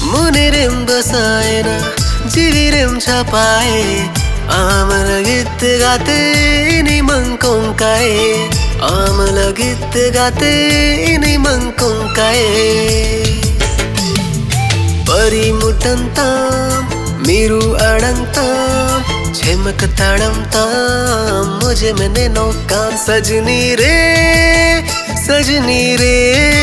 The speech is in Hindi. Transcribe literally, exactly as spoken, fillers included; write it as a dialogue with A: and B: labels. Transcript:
A: मुनिरिम बसाएना जिविरिम छपाए आमल गीत गाते इनी मंकोंकाए आमल गीत गाते इनी मंकोंकाए परी मुटंताम मीरू अड़ंताम झिमक तड़मताम मुझे मैंने नौकाम सजनी रे सजनी रे